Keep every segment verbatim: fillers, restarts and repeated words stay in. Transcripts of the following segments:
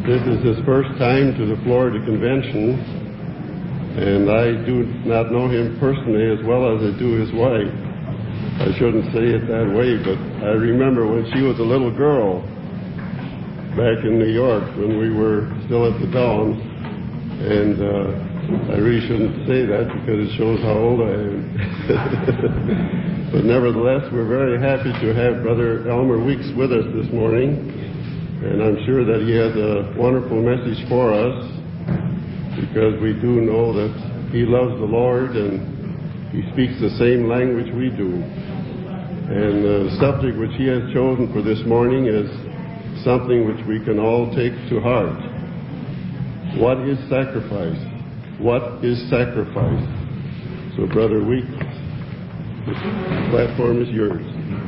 This is his first time to the Florida Convention, and I do not know him personally as well as I do his wife. I shouldn't say it that way, but I remember when she was a little girl back in New York when we were still at the Dawn, and uh, I really shouldn't say that because it shows how old I am. But nevertheless, we're very happy to have Brother Elmer Weeks with us this morning, and I'm sure that he has a wonderful message for us, because we do know that he loves the Lord and he speaks the same language we do. And the subject which he has chosen for this morning is something which we can all take to heart. What is sacrifice? What is sacrifice? So, Brother Weeks, the platform is yours.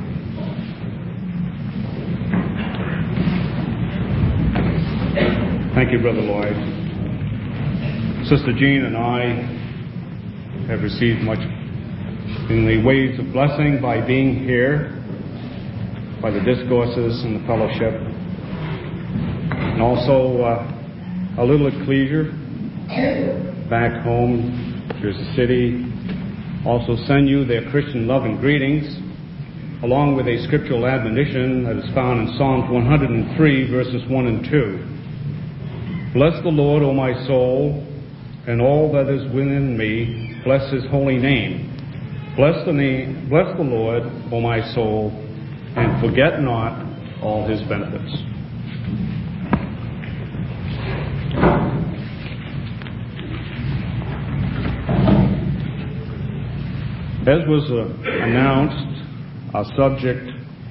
Thank you, Brother Lloyd. Sister Jean and I have received much in the ways of blessing by being here, by the discourses and the fellowship, and also uh, a little ecclesia back home, Jersey City. Also send you their Christian love and greetings, along with a scriptural admonition that is found in Psalms one hundred three, verses one and two. Bless the Lord, O my soul, and all that is within me, bless his holy name. Bless the name, bless the Lord, O my soul, and forget not all his benefits. As was uh, announced, our subject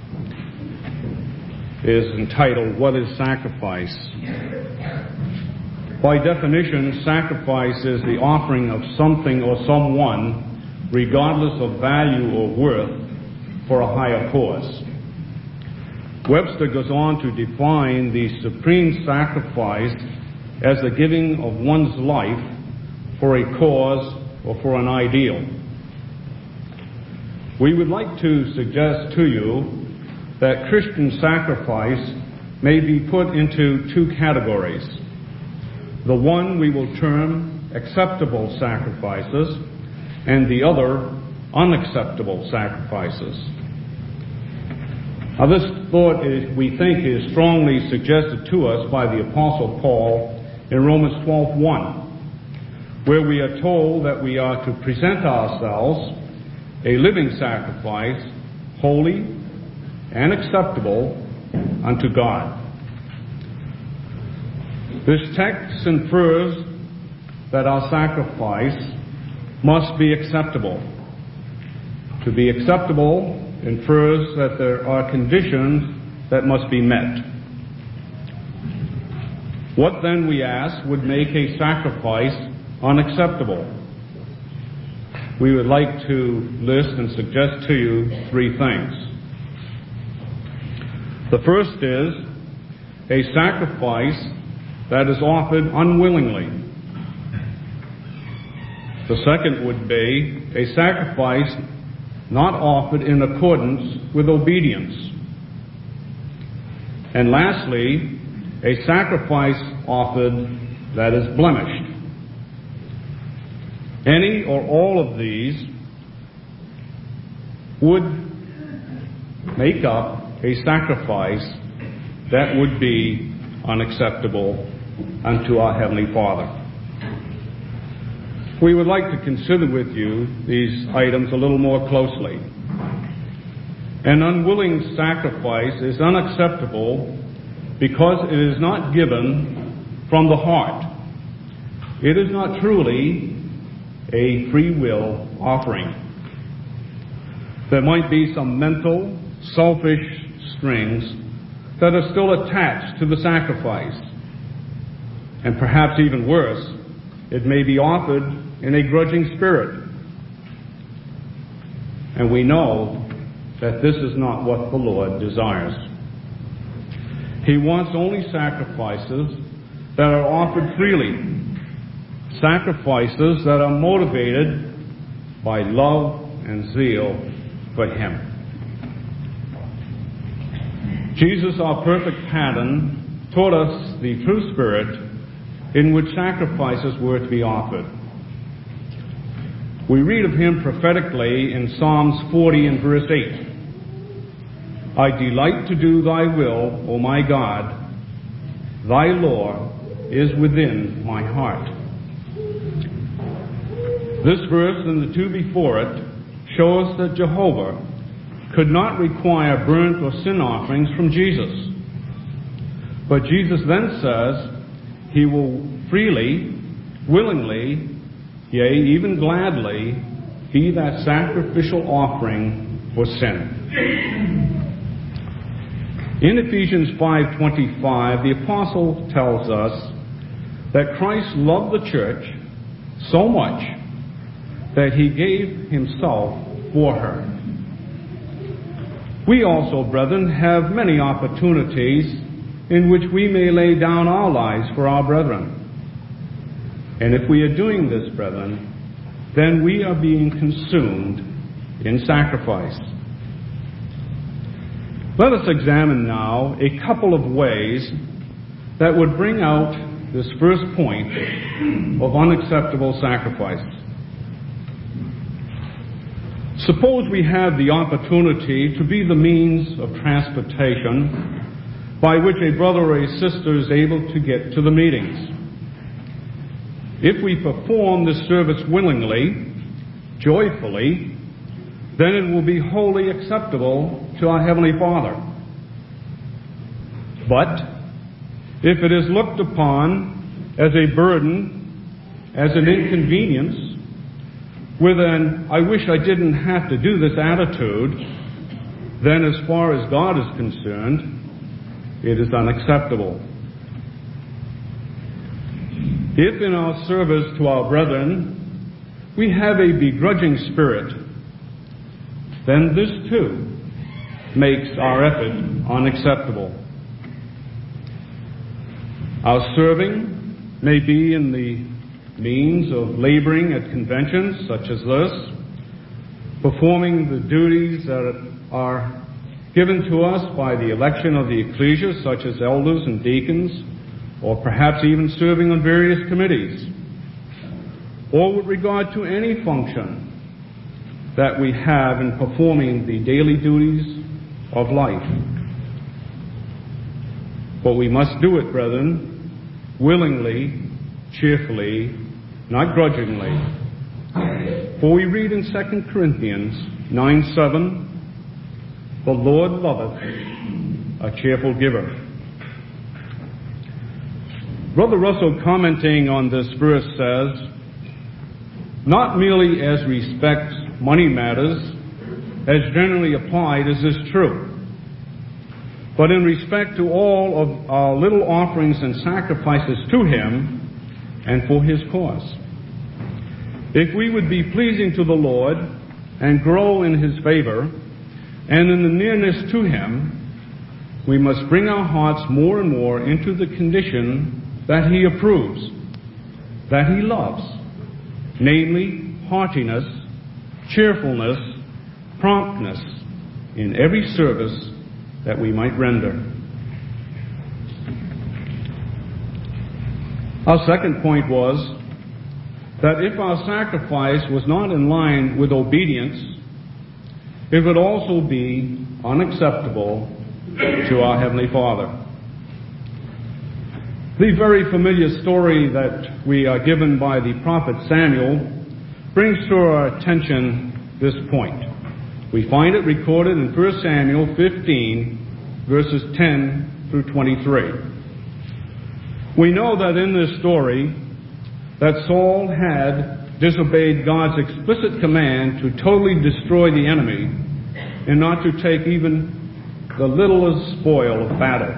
is entitled, What is Sacrifice? By definition, sacrifice is the offering of something or someone, regardless of value or worth, for a higher cause. Webster goes on to define the supreme sacrifice as the giving of one's life for a cause or for an ideal. We would like to suggest to you that Christian sacrifice may be put into two categories. The one we will term acceptable sacrifices, and the other unacceptable sacrifices. Now, this thought is, we think, is strongly suggested to us by the Apostle Paul in Romans twelve one, where we are told that we are to present ourselves a living sacrifice, holy and acceptable unto God. This text infers that our sacrifice must be acceptable. To be acceptable infers that there are conditions that must be met. What then, we ask, would make a sacrifice unacceptable? We would like to list and suggest to you three things. The first is a sacrifice that is offered unwillingly. The second would be a sacrifice not offered in accordance with obedience. And lastly, a sacrifice offered that is blemished. Any or all of these would make up a sacrifice that would be unacceptable unto our Heavenly Father. We would like to consider with you these items a little more closely. An unwilling sacrifice is unacceptable because it is not given from the heart. It is not truly a free will offering. There might be some mental, selfish strings that are still attached to the sacrifice. And perhaps even worse, it may be offered in a grudging spirit. And we know that this is not what the Lord desires. He wants only sacrifices that are offered freely. Sacrifices that are motivated by love and zeal for Him. Jesus, our perfect pattern, taught us the true spirit in which sacrifices were to be offered. We read of him prophetically in Psalms forty and verse eight. I delight to do thy will, O my God. Thy law is within my heart. This verse and the two before it show us that Jehovah could not require burnt or sin offerings from Jesus. But Jesus then says he will freely, willingly, yea, even gladly, be that sacrificial offering for sin. In Ephesians five twenty-five, the apostle tells us that Christ loved the church so much that he gave himself for her. We also, brethren, have many opportunities in which we may lay down our lives for our brethren. And if we are doing this, brethren, then we are being consumed in sacrifice. Let us examine now a couple of ways that would bring out this first point of unacceptable sacrifice. Suppose we have the opportunity to be the means of transportation by which a brother or a sister is able to get to the meetings. If we perform this service willingly, joyfully, then it will be wholly acceptable to our Heavenly Father. But if it is looked upon as a burden, as an inconvenience, with an I wish I didn't have to do this attitude, then as far as God is concerned, it is unacceptable. If in our service to our brethren we have a begrudging spirit, then this too makes our effort unacceptable. Our serving may be in the means of laboring at conventions such as this, performing the duties that are given to us by the election of the ecclesia, such as elders and deacons, or perhaps even serving on various committees, or with regard to any function that we have in performing the daily duties of life. But we must do it, brethren, willingly, cheerfully, not grudgingly. For we read in Second Corinthians nine seven, the Lord loveth a cheerful giver. Brother Russell, commenting on this verse, says, not merely as respects money matters, as generally applied, is this true, but in respect to all of our little offerings and sacrifices to Him and for His cause. If we would be pleasing to the Lord and grow in His favor and in the nearness to Him, we must bring our hearts more and more into the condition that He approves, that He loves, namely heartiness, cheerfulness, promptness in every service that we might render. Our second point was that if our sacrifice was not in line with obedience, it would also be unacceptable to our Heavenly Father. The very familiar story that we are given by the prophet Samuel brings to our attention this point. We find it recorded in First Samuel fifteen, verses ten through twenty-three. We know that in this story that Saul had disobeyed God's explicit command to totally destroy the enemy and not to take even the littlest spoil of battle.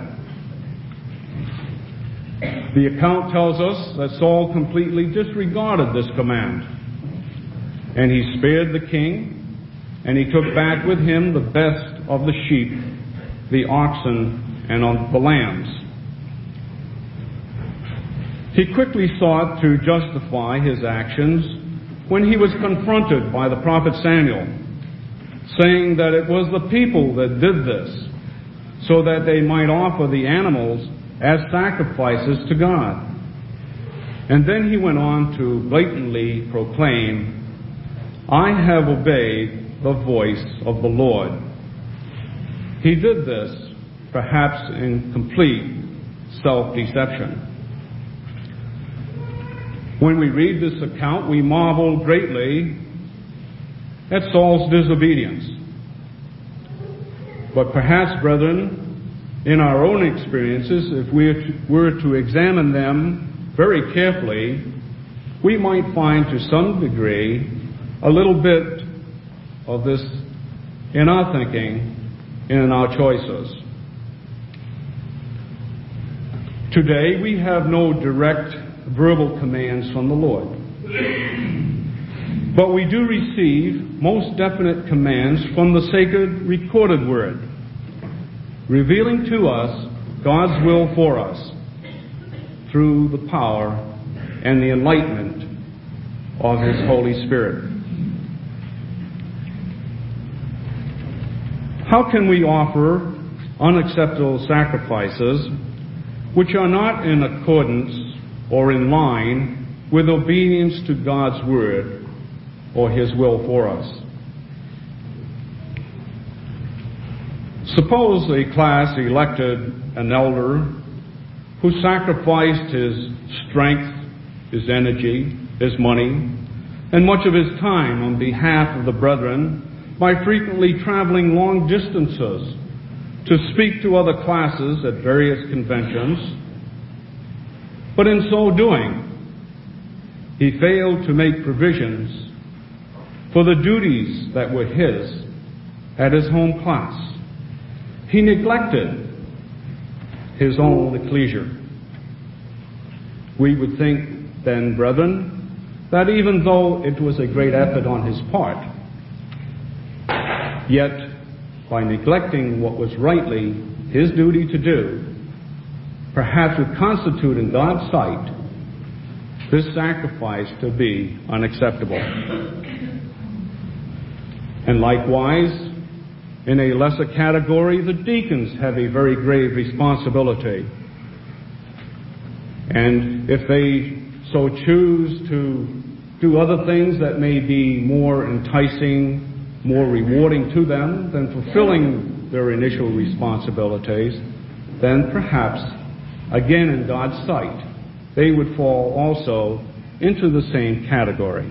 The account tells us that Saul completely disregarded this command, and he spared the king, and he took back with him the best of the sheep, the oxen, and of the lambs. He quickly sought to justify his actions when he was confronted by the prophet Samuel, saying that it was the people that did this, so that they might offer the animals as sacrifices to God. And then he went on to blatantly proclaim, I have obeyed the voice of the Lord. He did this, perhaps in complete self-deception. When we read this account, we marvel greatly at Saul's disobedience. But perhaps, brethren, in our own experiences, if we were to examine them very carefully, we might find to some degree a little bit of this in our thinking and in our choices. Today, we have no direct verbal commands from the Lord. But we do receive most definite commands from the sacred recorded word, revealing to us God's will for us through the power and the enlightenment of His Holy Spirit. How can we offer unacceptable sacrifices which are not in accordance or in line with obedience to God's word or His will for us? Suppose a class elected an elder who sacrificed his strength, his energy, his money, and much of his time on behalf of the brethren by frequently traveling long distances to speak to other classes at various conventions. But in so doing, he failed to make provisions for the duties that were his at his home class. He neglected his own ecclesia. We would think then, brethren, that even though it was a great effort on his part, yet by neglecting what was rightly his duty to do, perhaps would constitute in God's sight this sacrifice to be unacceptable. And likewise, in a lesser category, the deacons have a very grave responsibility. And if they so choose to do other things that may be more enticing, more rewarding to them than fulfilling their initial responsibilities, then perhaps, again in God's sight, they would fall also into the same category.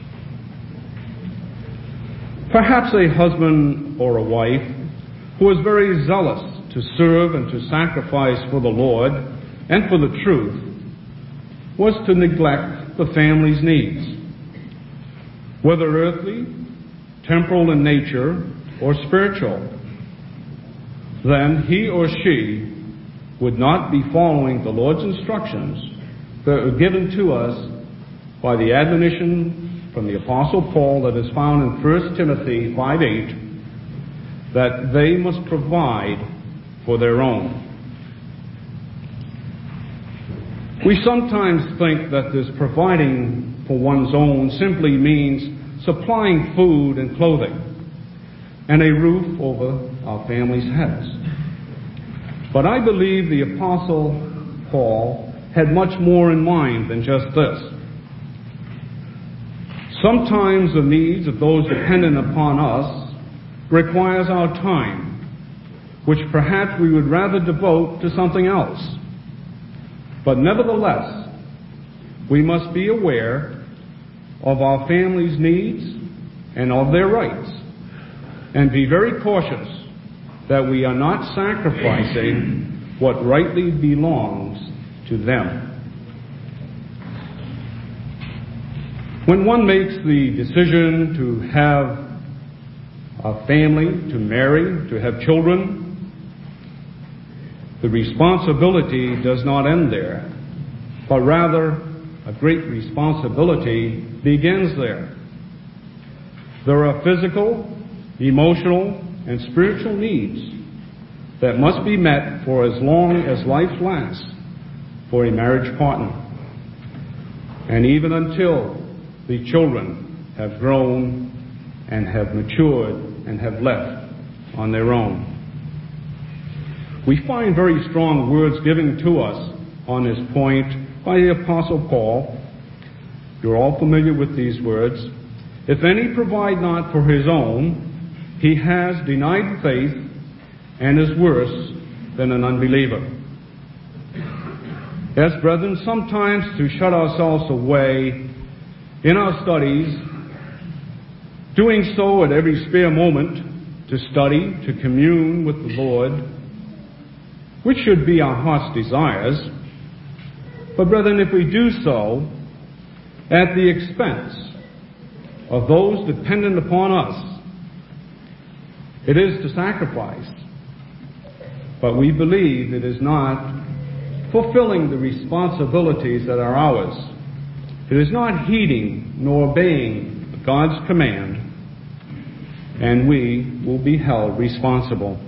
Perhaps a husband or a wife who is very zealous to serve and to sacrifice for the Lord and for the truth was to neglect the family's needs, whether earthly, temporal in nature, or spiritual. Then he or she would not be following the Lord's instructions that were given to us by the admonition from the Apostle Paul that is found in First Timothy five eight, that they must provide for their own. We sometimes think that this providing for one's own simply means supplying food and clothing and a roof over our family's heads. But I believe the Apostle Paul had much more in mind than just this. Sometimes the needs of those dependent upon us requires our time, which perhaps we would rather devote to something else. But nevertheless, we must be aware of our family's needs and of their rights, and be very cautious that we are not sacrificing what rightly belongs to them. When one makes the decision to have a family, to marry, to have children, the responsibility does not end there, but rather a great responsibility begins there. There are physical, emotional, and spiritual needs that must be met for as long as life lasts for a marriage partner, and even until the children have grown and have matured and have left on their own. We find very strong words given to us on this point by the Apostle Paul. You're all familiar with these words. If any provide not for his own, he has denied faith and is worse than an unbeliever. Yes, brethren, sometimes to shut ourselves away in our studies, doing so at every spare moment, to study, to commune with the Lord, which should be our heart's desires. But brethren, if we do so at the expense of those dependent upon us, it is to sacrifice. But we believe it is not fulfilling the responsibilities that are ours. It is not heeding nor obeying God's command, and we will be held responsible.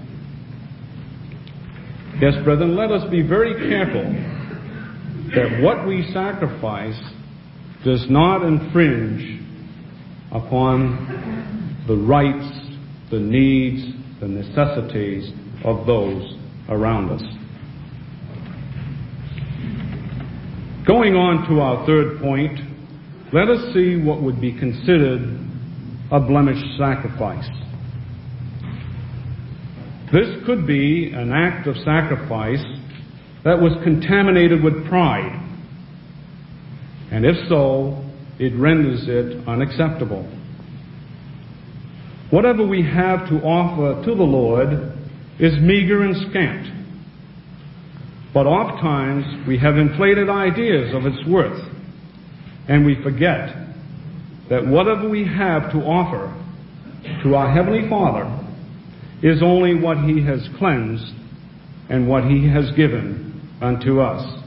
Yes, brethren, let us be very careful that what we sacrifice does not infringe upon the rights, the needs, the necessities of those around us. Going on to our third point, let us see what would be considered a blemished sacrifice. This could be an act of sacrifice that was contaminated with pride, and if so, it renders it unacceptable. Whatever we have to offer to the Lord is meager and scant, but oftentimes we have inflated ideas of its worth, and we forget that whatever we have to offer to our Heavenly Father is only what He has cleansed and what He has given unto us.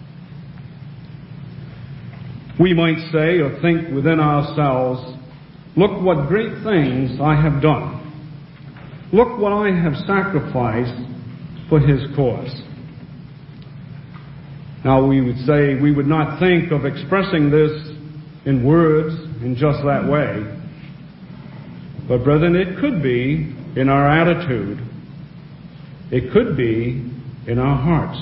We might say or think within ourselves, look what great things I have done. Look what I have sacrificed for His cause. Now we would say we would not think of expressing this in words in just that way. But brethren, it could be in our attitude. It could be in our hearts.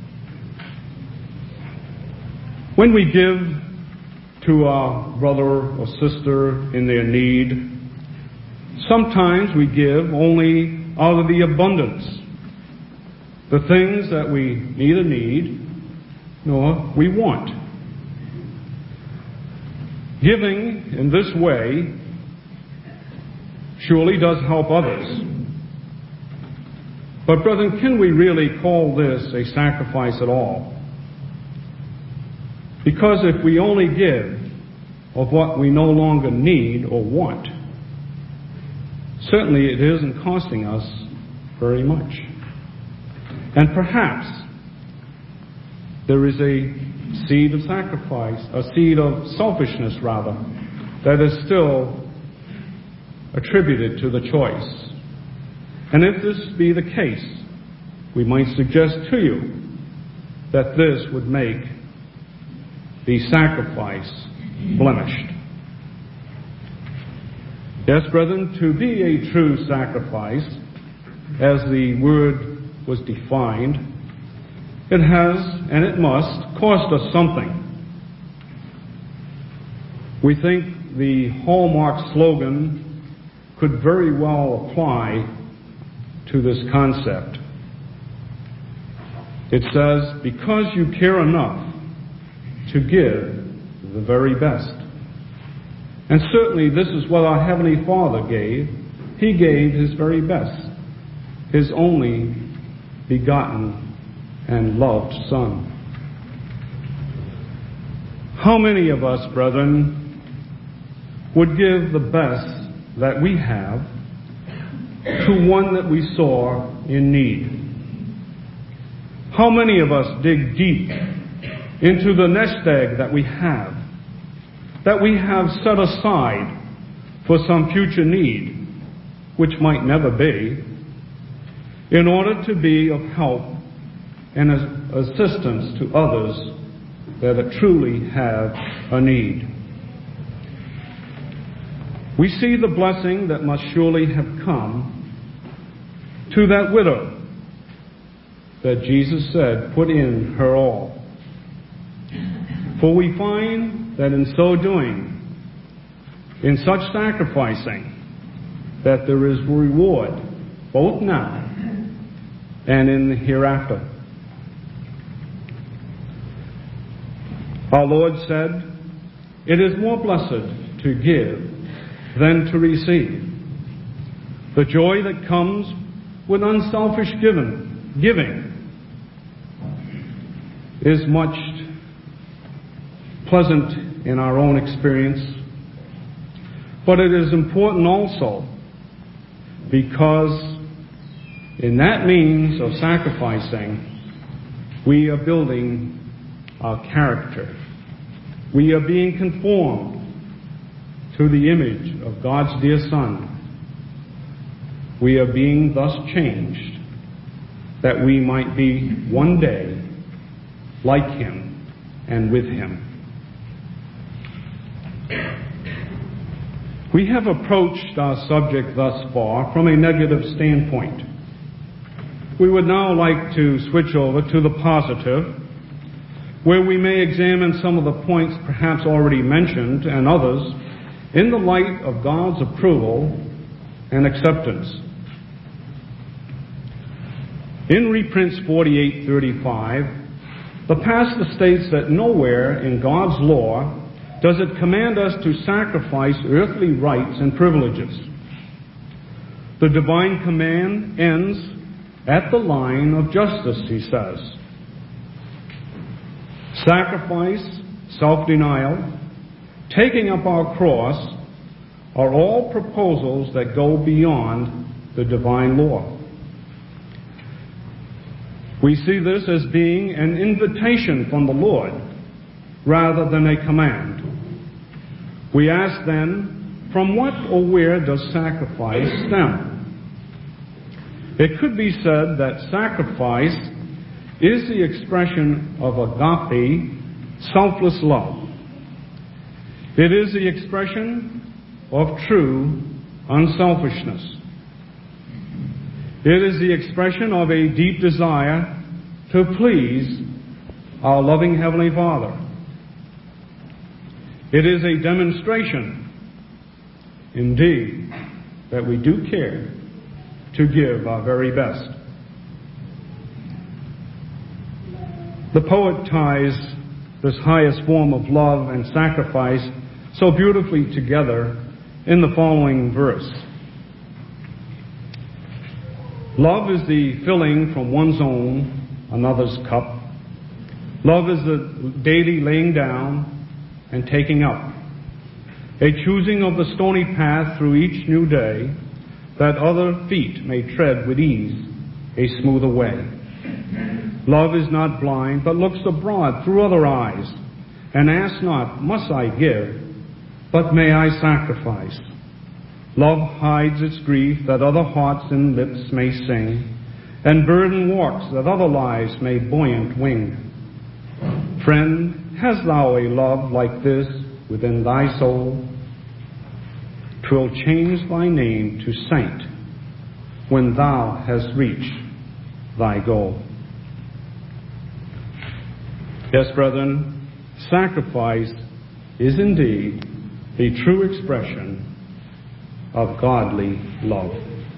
When we give to our brother or sister in their need, sometimes we give only out of the abundance, the things that we neither need nor we want. Giving in this way surely does help others. But brethren, can we really call this a sacrifice at all? Because if we only give of what we no longer need or want, certainly it isn't costing us very much. And perhaps there is a seed of sacrifice, a seed of selfishness rather, that is still attributed to the choice. And if this be the case, we might suggest to you that this would make the sacrifice blemished. Yes, brethren, to be a true sacrifice, as the word was defined, it has and it must cost us something. We think the hallmark slogan could very well apply to this concept. It says, because you care enough to give the very best. And certainly this is what our Heavenly Father gave. He gave His very best, His only begotten and loved Son. How many of us, brethren, would give the best that we have to one that we saw in need? How many of us dig deep into the nest egg that we have, that we have set aside for some future need, which might never be, in order to be of help and assistance to others that truly have a need? We see the blessing that must surely have come to that widow that Jesus said, "Put in her all." For we find that in so doing, in such sacrificing, that there is reward both now and in the hereafter. Our Lord said, "It is more blessed to give than to receive." The joy that comes with unselfish giving, giving is much pleasant in our own experience, but it is important also because in that means of sacrificing, we are building our character. We are being conformed to the image of God's dear Son. We are being thus changed that we might be one day like Him and with Him. We have approached our subject thus far from a negative standpoint. We would now like to switch over to the positive, where we may examine some of the points perhaps already mentioned and others in the light of God's approval and acceptance. In reprints forty-eight thirty-five, the pastor states that nowhere in God's law does it command us to sacrifice earthly rights and privileges. The divine command ends at the line of justice, he says. Sacrifice, self-denial, taking up our cross are all proposals that go beyond the divine law. We see this as being an invitation from the Lord rather than a command. We ask then, from what or where does sacrifice stem? It could be said that sacrifice is the expression of agape, selfless love. It is the expression of true unselfishness. It is the expression of a deep desire to please our loving Heavenly Father. It is a demonstration, indeed, that we do care to give our very best. The poet ties this highest form of love and sacrifice so beautifully together in the following verse. Love is the filling from one's own another's cup. Love is the daily laying down and taking up, a choosing of the stony path through each new day, that other feet may tread with ease a smoother way. Love is not blind, but looks abroad through other eyes, and asks not, must I give, but may I sacrifice? Love hides its grief, that other hearts and lips may sing, and burden walks, that other lives may buoyant wing. Friend, hast thou a love like this within thy soul? 'Twill change thy name to saint when thou hast reached thy goal. Yes, brethren, sacrifice is indeed the true expression of godly love.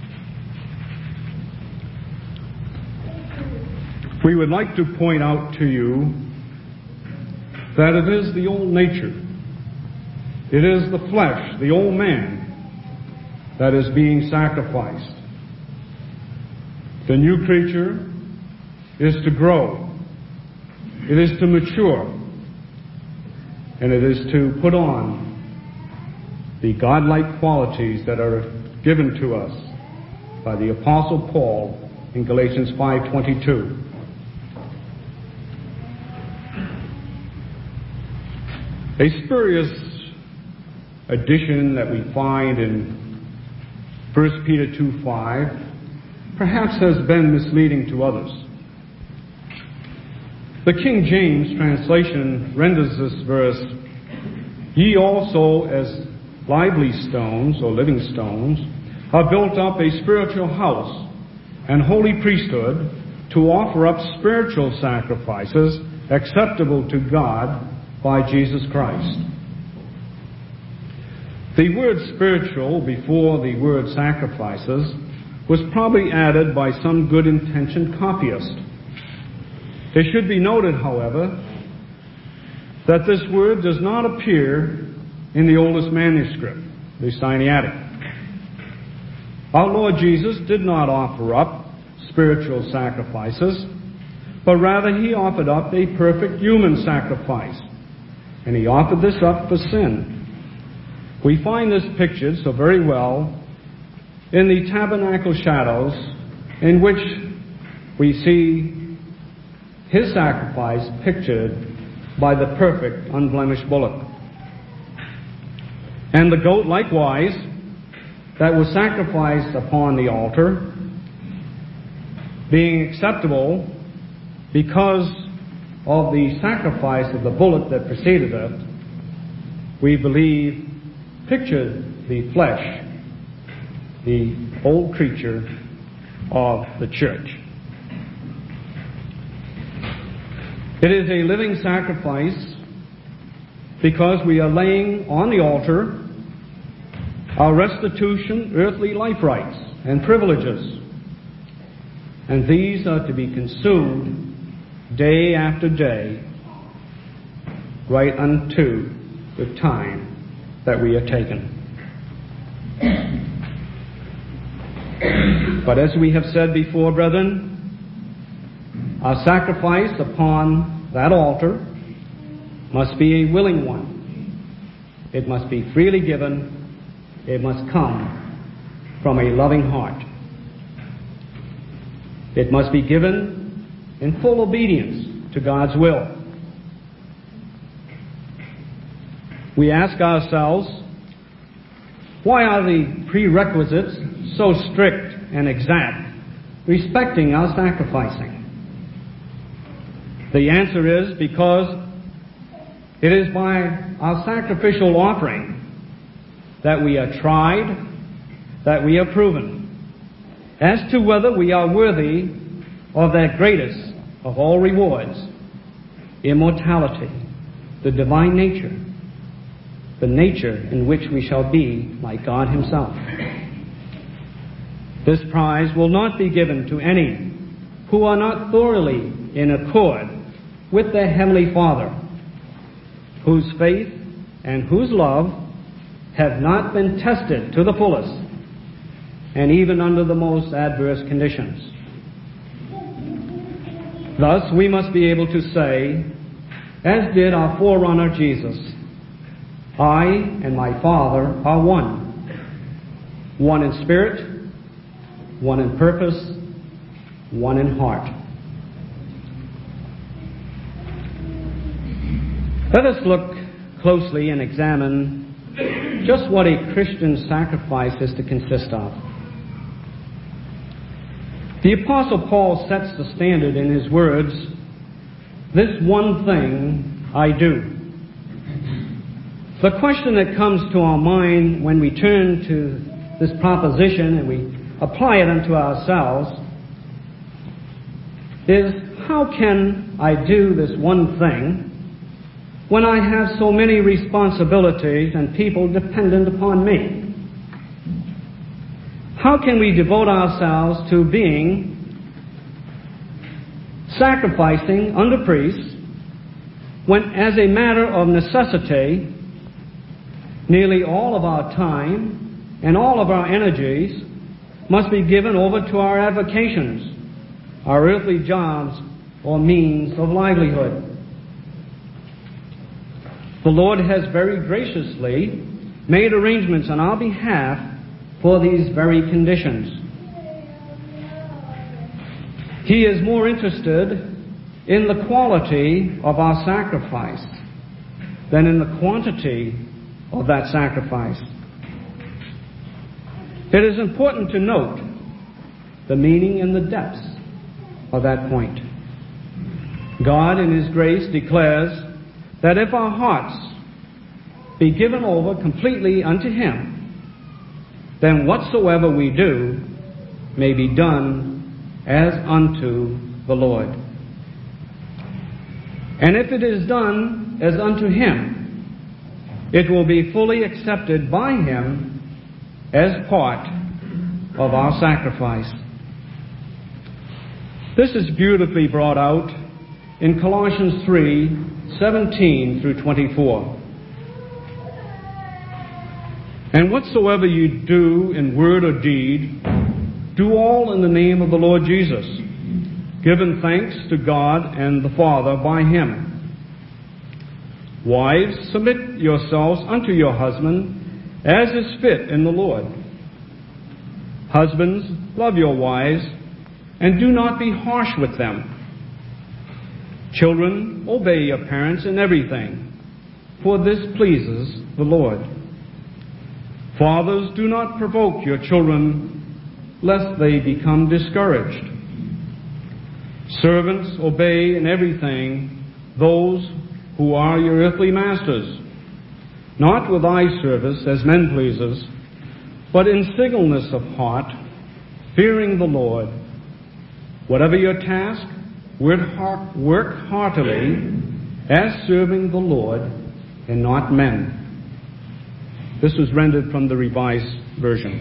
We would like to point out to you that it is the old nature, it is the flesh, the old man, that is being sacrificed. The new creature is to grow, it is to mature, and it is to put on the godlike qualities that are given to us by the Apostle Paul in Galatians five twenty-two. A spurious addition that we find in First Peter two five perhaps has been misleading to others. The King James translation renders this verse, "Ye also as lively stones," or living stones, "are built up a spiritual house and holy priesthood to offer up spiritual sacrifices acceptable to God by Jesus Christ. The word spiritual before the word sacrifices was probably added by some good-intentioned copyist. It should be noted, however, that this word does not appear in the oldest manuscript, the Sinaitic. Our Lord Jesus did not offer up spiritual sacrifices, but rather he offered up a perfect human sacrifice, and he offered this up for sin. We find this pictured so very well in the tabernacle shadows, in which we see his sacrifice pictured by the perfect, unblemished bullock. And the goat likewise, that was sacrificed upon the altar, being acceptable because of the sacrifice of the bullock that preceded it, we believe pictured the flesh, the old creature of the church. It is a living sacrifice because we are laying on the altar our restitution, earthly life rights and privileges. And these are to be consumed day after day, right unto the time that we are taken. But as we have said before, brethren, our sacrifice upon that altar must be a willing one. It must be freely given. It must come from a loving heart. It must be given in full obedience to God's will. We ask ourselves, why are the prerequisites so strict and exact respecting our sacrificing? The answer is because it is by our sacrificial offering that we are tried, that we are proven as to whether we are worthy of that greatest of all rewards, immortality, the divine nature, the nature in which we shall be like God himself. This prize will not be given to any who are not thoroughly in accord with their Heavenly Father, whose faith and whose love have not been tested to the fullest, and even under the most adverse conditions. Thus, we must be able to say, as did our forerunner Jesus, I and my Father are one, one in spirit, one in purpose, one in heart. Let us look closely and examine just what a Christian sacrifice is to consist of. The Apostle Paul sets the standard in his words, "This one thing I do." The question that comes to our mind when we turn to this proposition and we apply it unto ourselves is, how can I do this one thing when I have so many responsibilities and people dependent upon me? How can we devote ourselves to being sacrificing under priests when, as a matter of necessity, nearly all of our time and all of our energies must be given over to our avocations, our earthly jobs or means of livelihood? The Lord has very graciously made arrangements on our behalf for these very conditions. He is more interested in the quality of our sacrifice than in the quantity of that sacrifice. It is important to note the meaning and the depths of that point. God in His grace declares that if our hearts be given over completely unto Him, then whatsoever we do may be done as unto the Lord. And if it is done as unto Him, it will be fully accepted by Him as part of our sacrifice. This is beautifully brought out in Colossians three, seventeen through twenty-four. And whatsoever you do in word or deed, do all in the name of the Lord Jesus, giving thanks to God and the Father by Him. Wives, submit yourselves unto your husband, as is fit in the Lord. Husbands, love your wives, and do not be harsh with them. Children, obey your parents in everything, for this pleases the Lord. Fathers, do not provoke your children, lest they become discouraged. Servants, obey in everything those who are your earthly masters, not with eye service as men pleasers, but in singleness of heart, fearing the Lord. Whatever your task, work heartily as serving the Lord and not men. This was rendered from the Revised Version.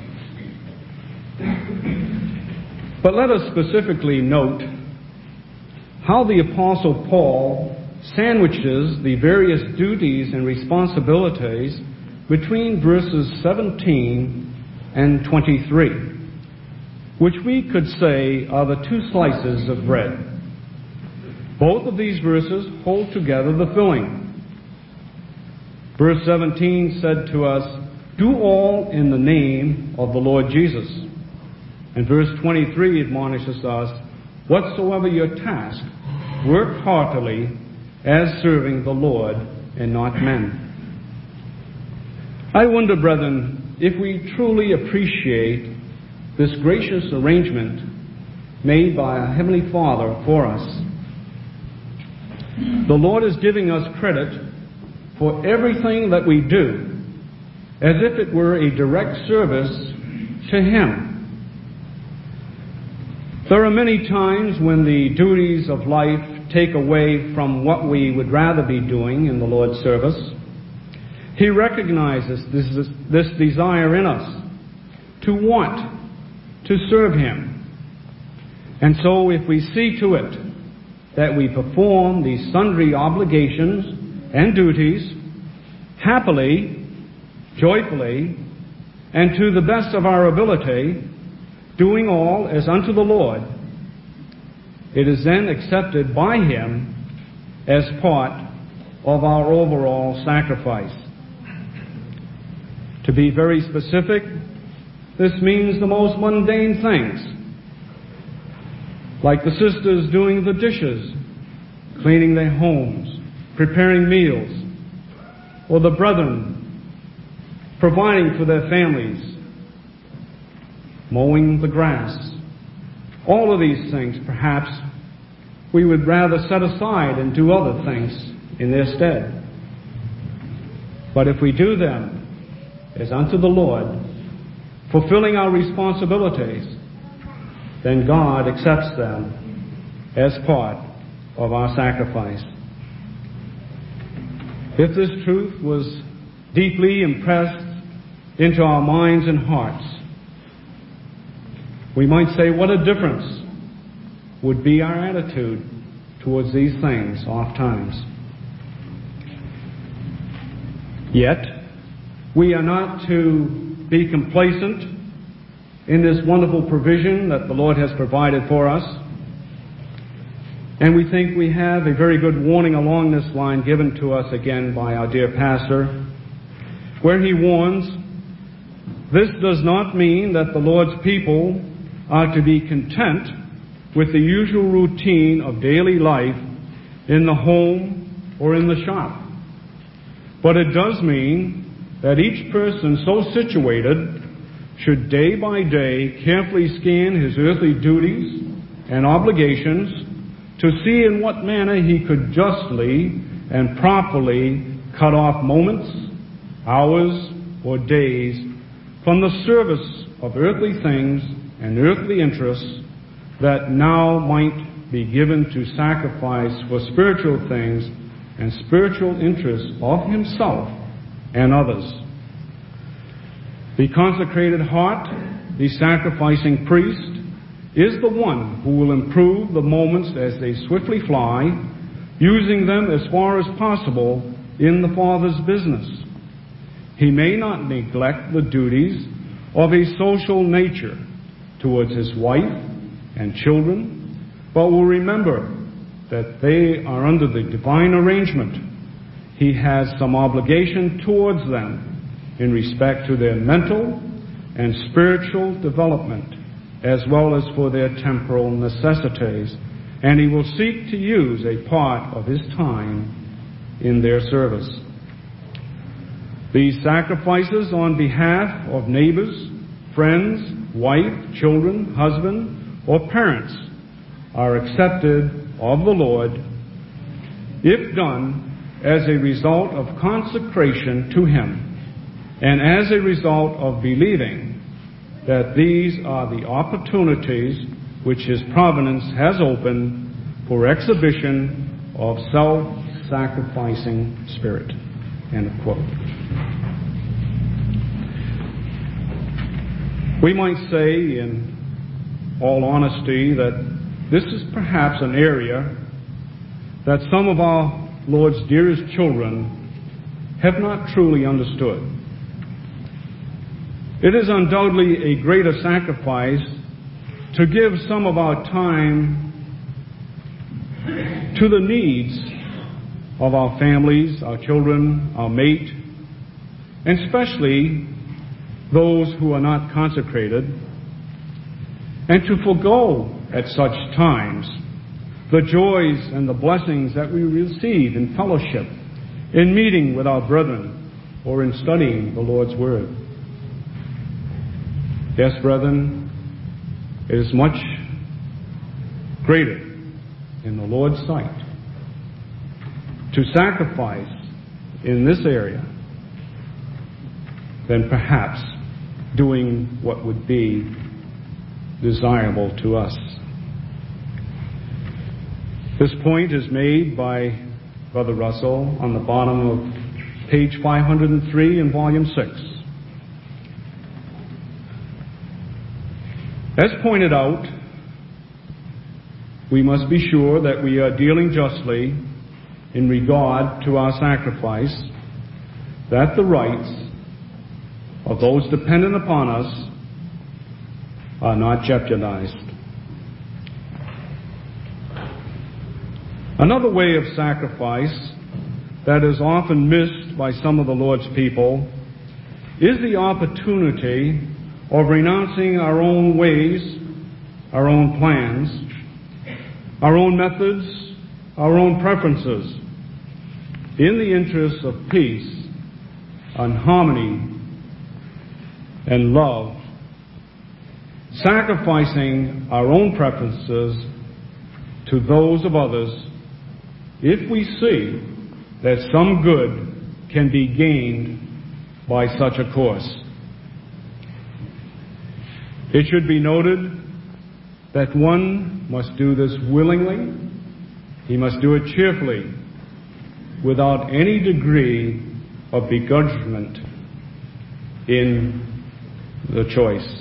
But let us specifically note how the Apostle Paul sandwiches the various duties and responsibilities between verses seventeen and twenty-three, which we could say are the two slices of bread. Both of these verses hold together the filling. Verse seventeen said to us, "Do all in the name of the Lord Jesus." And verse twenty-three admonishes us, "Whatsoever your task, work heartily as serving the Lord and not men." I wonder, brethren, if we truly appreciate this gracious arrangement made by our Heavenly Father for us. The Lord is giving us credit for everything that we do, as if it were a direct service to Him. There are many times when the duties of life take away from what we would rather be doing in the Lord's service. He recognizes this, this desire in us to want to serve Him. And so if we see to it that we perform these sundry obligations and duties happily, joyfully, and to the best of our ability, doing all as unto the Lord, it is then accepted by Him as part of our overall sacrifice. To be very specific, this means the most mundane things, like the sisters doing the dishes, cleaning their homes, preparing meals, or the brethren providing for their families, mowing the grass. All of these things, perhaps, we would rather set aside and do other things in their stead. But if we do them as unto the Lord, fulfilling our responsibilities, then God accepts them as part of our sacrifice. If this truth was deeply impressed into our minds and hearts, we might say what a difference would be our attitude towards these things oft times. Yet, we are not to be complacent in this wonderful provision that the Lord has provided for us. And we think we have a very good warning along this line given to us again by our dear pastor, where he warns, this does not mean that the Lord's people are to be content with the usual routine of daily life in the home or in the shop. But it does mean that each person so situated should day by day carefully scan his earthly duties and obligations to see in what manner he could justly and properly cut off moments, hours, or days from the service of earthly things and earthly interests that now might be given to sacrifice for spiritual things and spiritual interests of himself and others. The consecrated heart, the sacrificing priest, is the one who will improve the moments as they swiftly fly, using them as far as possible in the Father's business. He may not neglect the duties of a social nature towards his wife and children, but will remember that they are under the divine arrangement. He has some obligation towards them in respect to their mental and spiritual development, as well as for their temporal necessities, and he will seek to use a part of his time in their service. These sacrifices on behalf of neighbors, friends, wife, children, husband, or parents are accepted of the Lord if done as a result of consecration to him and as a result of believing that these are the opportunities which his providence has opened for exhibition of self-sacrificing spirit. End of quote. We might say, in all honesty, that this is perhaps an area that some of our Lord's dearest children have not truly understood. It is undoubtedly a greater sacrifice to give some of our time to the needs of our families, our children, our mate, and especially those who are not consecrated, and to forego at such times the joys and the blessings that we receive in fellowship, in meeting with our brethren, or in studying the Lord's Word. Yes, brethren, it is much greater in the Lord's sight to sacrifice in this area than perhaps doing what would be desirable to us. This point is made by Brother Russell on the bottom of page five hundred three in volume six. As pointed out, we must be sure that we are dealing justly in regard to our sacrifice, that the rights of those dependent upon us are not jeopardized. Another way of sacrifice that is often missed by some of the Lord's people is the opportunity of renouncing our own ways, our own plans, our own methods, our own preferences, in the interests of peace and harmony and love, sacrificing our own preferences to those of others if we see that some good can be gained by such a course. It should be noted that one must do this willingly. He must do it cheerfully, without any degree of begrudgment in the choice.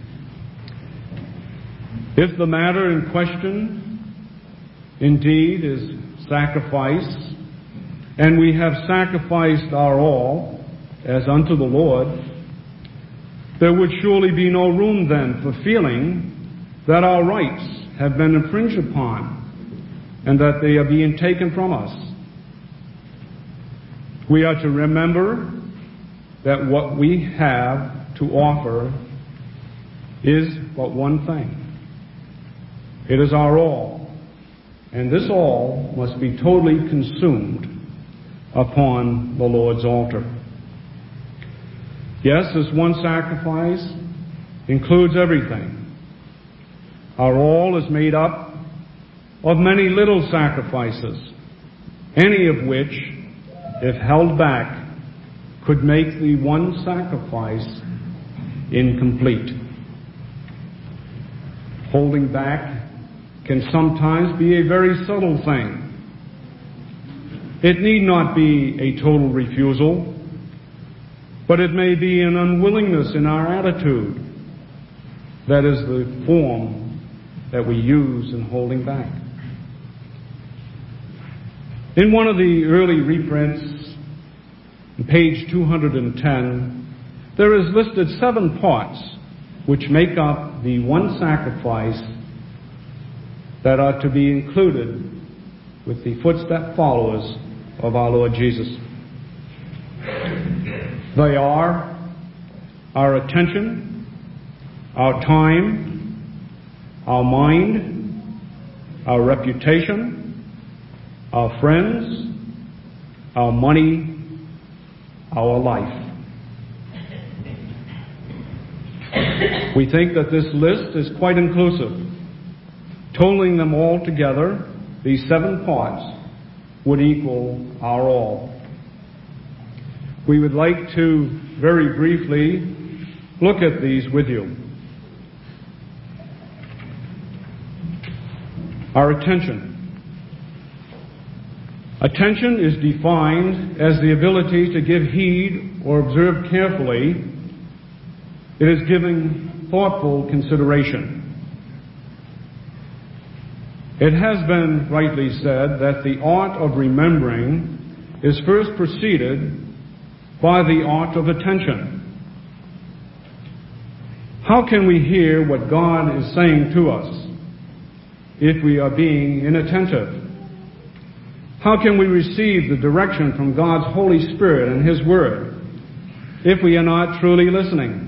If the matter in question indeed is sacrifice, and we have sacrificed our all as unto the Lord, there would surely be no room then for feeling that our rights have been infringed upon and that they are being taken from us. We are to remember that what we have to offer is but one thing. It is our all, and this all must be totally consumed upon the Lord's altar. Yes, this one sacrifice includes everything. Our all is made up of many little sacrifices, any of which, if held back, could make the one sacrifice incomplete. Holding back can sometimes be a very subtle thing. It need not be a total refusal, but it may be an unwillingness in our attitude that is the form that we use in holding back. In one of the early reprints, page two hundred ten, there is listed seven parts which make up the one sacrifice that are to be included with the footstep followers of our Lord Jesus. They are our attention, our time, our mind, our reputation, our friends, our money, our life. We think that this list is quite inclusive. Totaling them all together, these seven parts would equal our all. We would like to very briefly look at these with you. Our attention. Attention is defined as the ability to give heed or observe carefully. It is giving thoughtful consideration. It has been rightly said that the art of remembering is first preceded by the art of attention. How can we hear what God is saying to us if we are being inattentive? How can we receive the direction from God's Holy Spirit and His Word if we are not truly listening?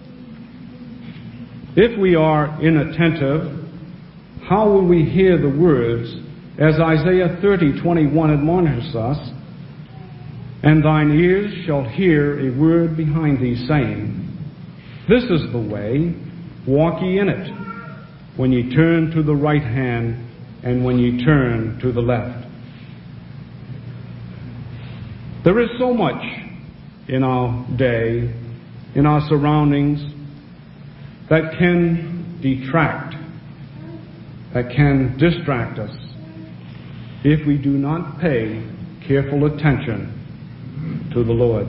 If we are inattentive, how will we hear the words as Isaiah thirty twenty-one admonishes us? And thine ears shall hear a word behind thee saying, this is the way, walk ye in it, when ye turn to the right hand and when ye turn to the left. There is so much in our day, in our surroundings, that can detract, that can distract us if we do not pay careful attention to the Lord.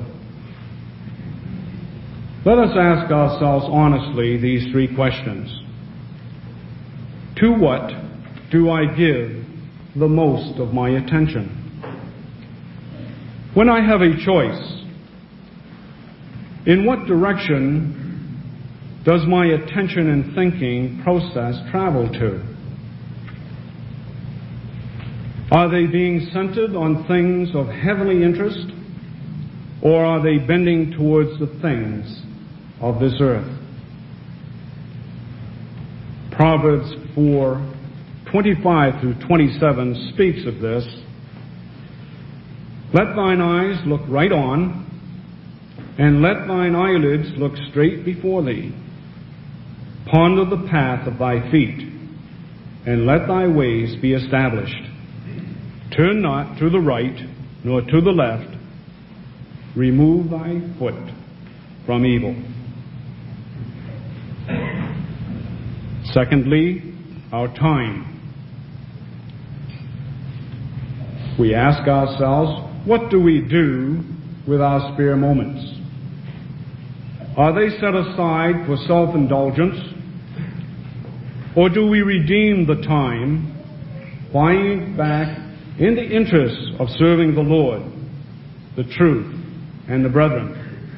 Let us ask ourselves honestly these three questions. To what do I give the most of my attention? When I have a choice, in what direction does my attention and thinking process travel to? Are they being centered on things of heavenly interest, or are they bending towards the things of this earth? Proverbs four, twenty-five through twenty-seven speaks of this. Let thine eyes look right on, and let thine eyelids look straight before thee. Ponder the path of thy feet, and let thy ways be established. Turn not to the right, nor to the left. Remove thy foot from evil. Secondly, our time. We ask ourselves, what do we do with our spare moments? Are they set aside for self-indulgence? Or do we redeem the time, buying it back in the interest of serving the Lord, the truth, and the brethren?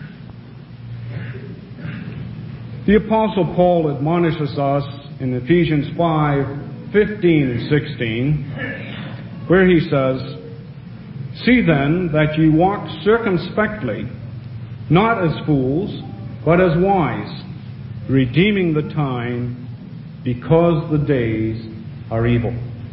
The Apostle Paul admonishes us in Ephesians five, fifteen and sixteen, where he says, see then that ye walk circumspectly, not as fools, but as wise, redeeming the time, because the days are evil.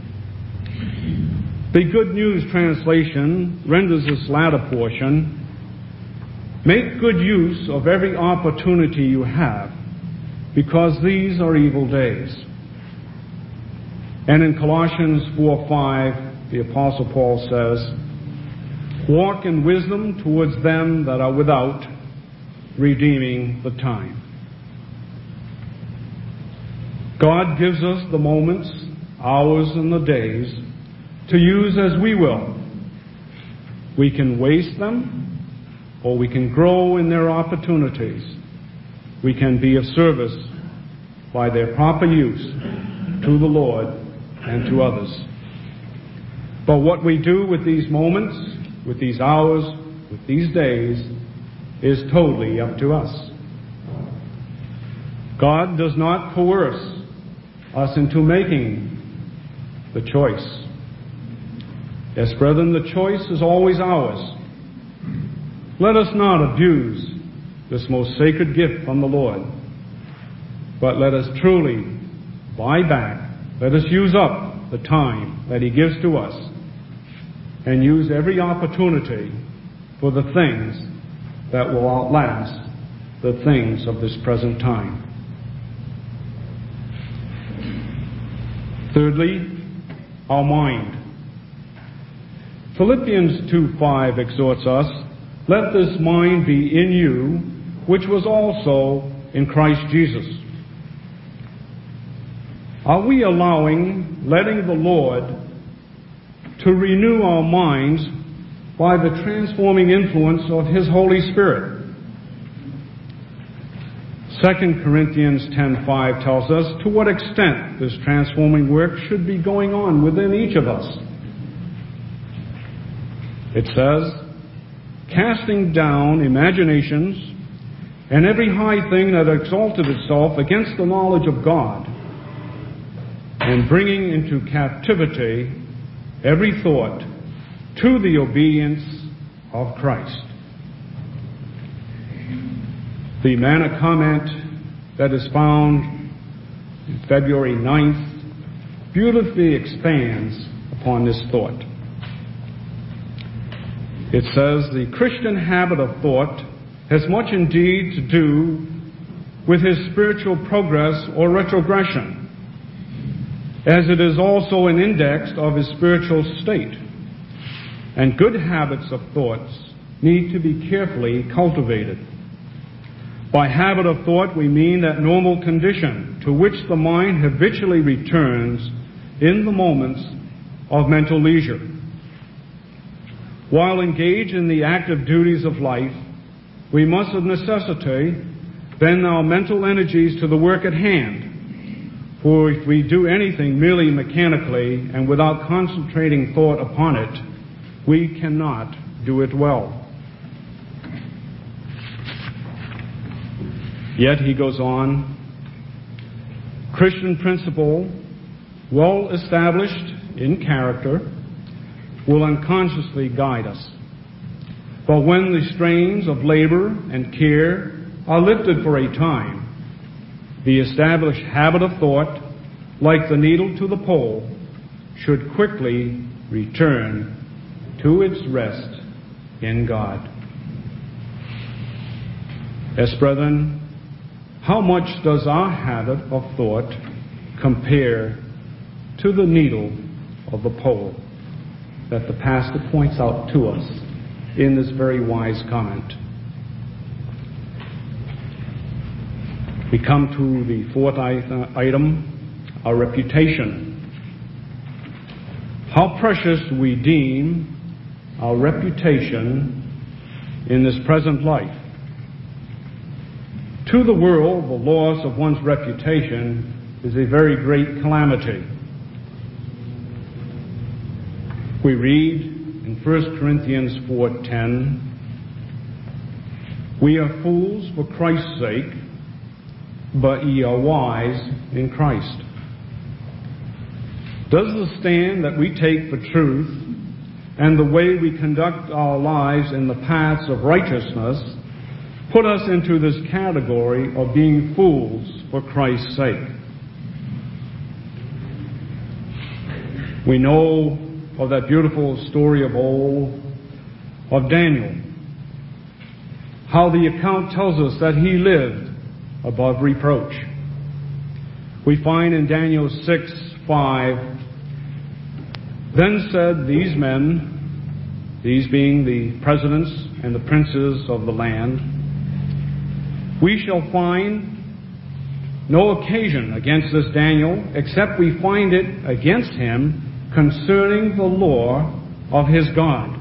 The Good News Translation renders this latter portion, make good use of every opportunity you have, because these are evil days. And in Colossians four five, the Apostle Paul says, walk in wisdom towards them that are without, redeeming the time. God gives us the moments hours and the days to use as we will. We can waste them, or we can grow in their opportunities. We can be of service by their proper use to the Lord and to others. But what we do with these moments, with these hours, with these days, is totally up to us. God does not coerce us into making the choice. Yes, brethren, the choice is always ours. Let us not abuse this most sacred gift from the Lord, but let us truly buy back, let us use up the time that He gives to us, and use every opportunity for the things that will outlast the things of this present time. Thirdly, our mind. Philippians two five exhorts us, "Let this mind be in you, which was also in Christ Jesus." Are we allowing, letting the Lord to renew our minds by the transforming influence of His Holy Spirit? Second Corinthians ten five tells us to what extent this transforming work should be going on within each of us. It says, "Casting down imaginations and every high thing that exalted itself against the knowledge of God, and bringing into captivity every thought to the obedience of Christ." The Manna comment that is found February ninth beautifully expands upon this thought. It says, "The Christian habit of thought has much indeed to do with his spiritual progress or retrogression, as it is also an index of his spiritual state. And good habits of thoughts need to be carefully cultivated. By habit of thought, we mean that normal condition to which the mind habitually returns in the moments of mental leisure. While engaged in the active duties of life, we must of necessity bend our mental energies to the work at hand. For if we do anything merely mechanically and without concentrating thought upon it, we cannot do it well." Yet he goes on, "Christian principle, well established in character, will unconsciously guide us. But when the strains of labor and care are lifted for a time, the established habit of thought, like the needle to the pole, should quickly return to its rest in God." Yes, brethren, how much does our habit of thought compare to the needle of the pole that the pastor points out to us in this very wise comment? We come to the fourth item, our reputation. How precious we deem our reputation in this present life. To the world, the loss of one's reputation is a very great calamity. We read in First Corinthians four ten, "We are fools for Christ's sake, but ye are wise in Christ." Does the stand that we take for truth and the way we conduct our lives in the paths of righteousness put us into this category of being fools for Christ's sake? We know of that beautiful story of old, of Daniel, how the account tells us that he lived above reproach. We find in Daniel six five, "Then said these men," these being the presidents and the princes of the land, "we shall find no occasion against this Daniel, except we find it against him concerning the law of his God.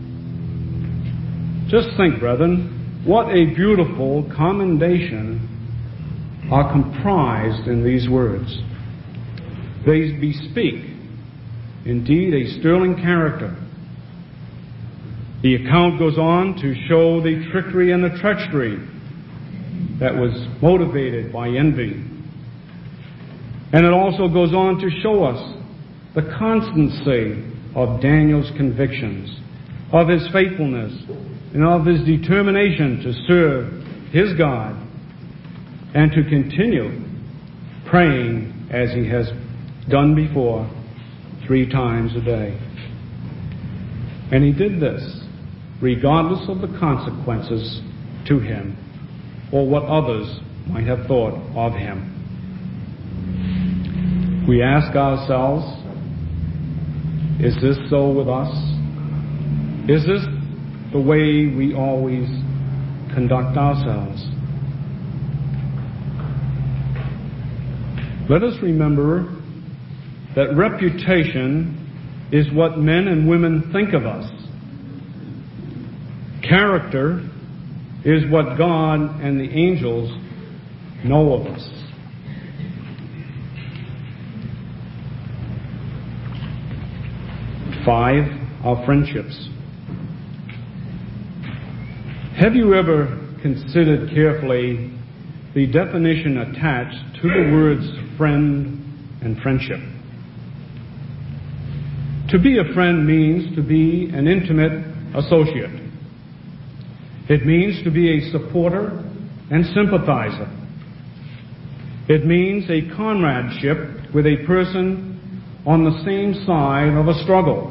Just think, brethren, what a beautiful commendation are comprised in these words. They bespeak, indeed, a sterling character. The account goes on to show the trickery and the treachery that was motivated by envy. And it also goes on to show us the constancy of Daniel's convictions, of his faithfulness, and of his determination to serve his God and to continue praying as he has done before, three times a day. And he did this regardless of the consequences to him or what others might have thought of him. We ask ourselves, is this so with us? Is this the way we always conduct ourselves? Let us remember that reputation is what men and women think of us. Character is what God and the angels know of us. Five, our friendships. Have you ever considered carefully the definition attached to the words friend and friendship? To be a friend means to be an intimate associate. It means to be a supporter and sympathizer. It means a comradeship with a person on the same side of a struggle.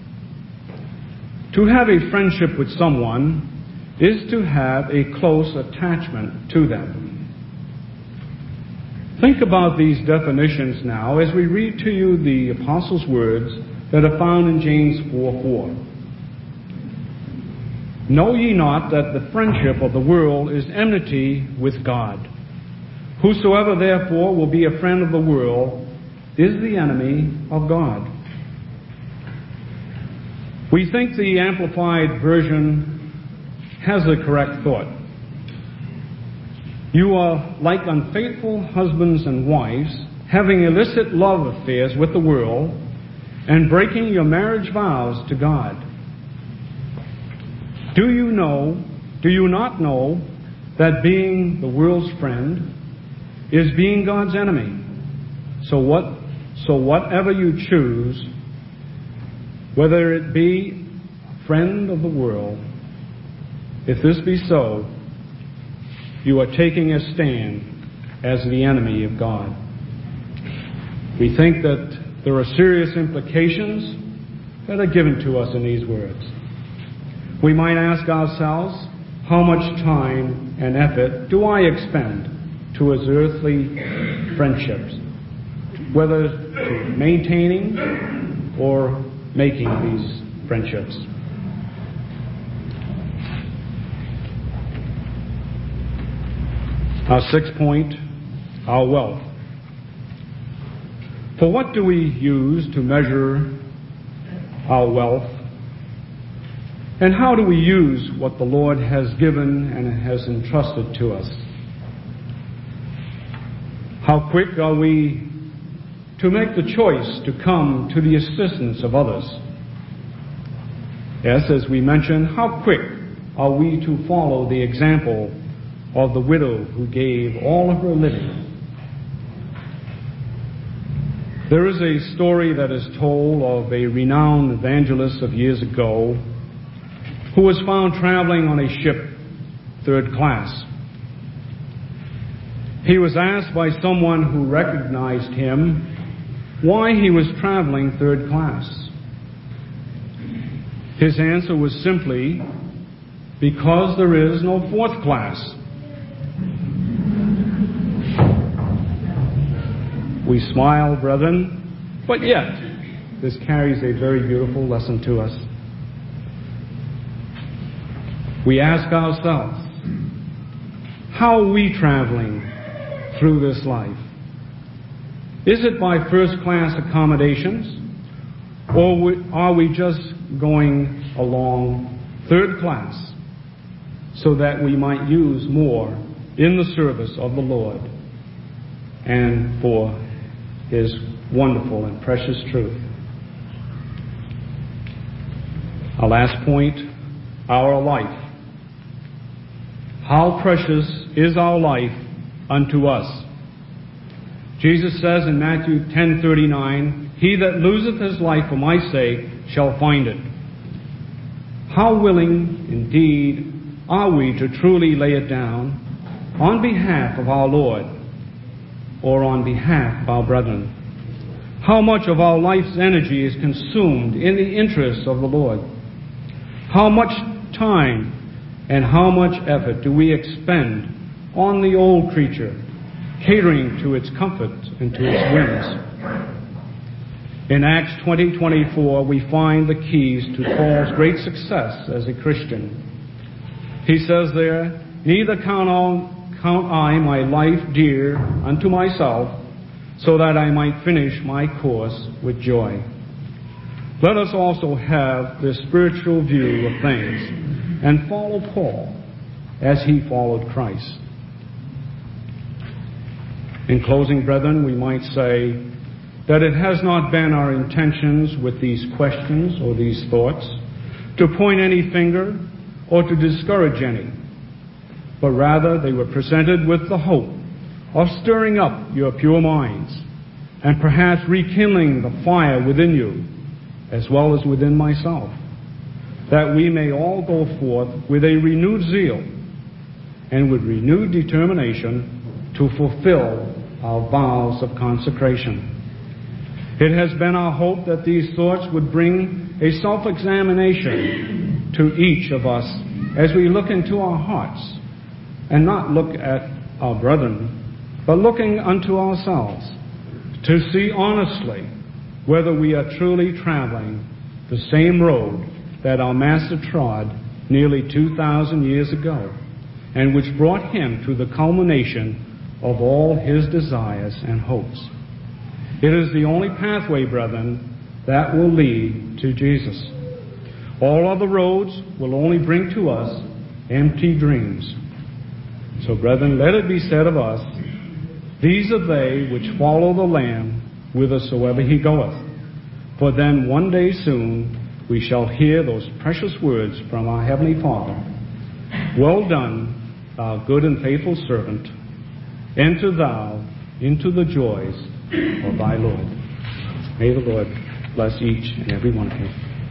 To have a friendship with someone is to have a close attachment to them. Think about these definitions now as we read to you the Apostles' words that are found in James four four. Know ye not that the friendship of the world is enmity with God? Whosoever therefore will be a friend of the world is the enemy of God. We think the Amplified Version has the correct thought. You are like unfaithful husbands and wives, having illicit love affairs with the world, and breaking your marriage vows to God. Do you know, do you not know that being the world's friend is being God's enemy? So what, so whatever you choose, whether it be a friend of the world, if this be so, you are taking a stand as the enemy of God. We think that there are serious implications that are given to us in these words. We might ask ourselves, how much time and effort do I expend to his earthly friendships, whether to maintaining or making these friendships? Our sixth point, our wealth. For what do we use to measure our wealth? And how do we use what the Lord has given and has entrusted to us? How quick are we to make the choice to come to the assistance of others? Yes, as we mentioned, how quick are we to follow the example of the widow who gave all of her living? There is a story that is told of a renowned evangelist of years ago who was found traveling on a ship, third class. He was asked by someone who recognized him why he was traveling third class. His answer was simply, because there is no fourth class. We smile, brethren, but yet this carries a very beautiful lesson to us. We ask ourselves, how are we traveling through this life? Is it by first-class accommodations, or are we just going along third class so that we might use more in the service of the Lord and for His wonderful and precious truth? Our last point, our life. How precious is our life unto us? Jesus says in Matthew ten thirty-nine, "He that loseth his life for my sake shall find it." How willing, indeed, are we to truly lay it down on behalf of our Lord or on behalf of our brethren? How much of our life's energy is consumed in the interests of the Lord? How much time and how much effort do we expend on the old creature, catering to its comfort and to its whims? In Acts twenty twenty-four, we find the keys to Paul's great success as a Christian. He says there, "Neither count, on, count I my life dear unto myself, so that I might finish my course with joy." Let us also have this spiritual view of things and follow Paul as he followed Christ. In closing, brethren, we might say that it has not been our intentions with these questions or these thoughts to point any finger or to discourage any, but rather they were presented with the hope of stirring up your pure minds and perhaps rekindling the fire within you as well as within myself, that we may all go forth with a renewed zeal and with renewed determination to fulfill our vows of consecration. It has been our hope that these thoughts would bring a self-examination to each of us as we look into our hearts and not look at our brethren, but looking unto ourselves to see honestly whether we are truly traveling the same road that our Master trod nearly two thousand years ago and which brought Him to the culmination of all His desires and hopes. It is the only pathway, brethren, that will lead to Jesus. All other roads will only bring to us empty dreams. So, brethren, let it be said of us, "These are they which follow the Lamb whithersoever He goeth." For then one day soon we shall hear those precious words from our Heavenly Father, "Well done, thou good and faithful servant. Enter thou into the joys of thy Lord." May the Lord bless each and every one of you.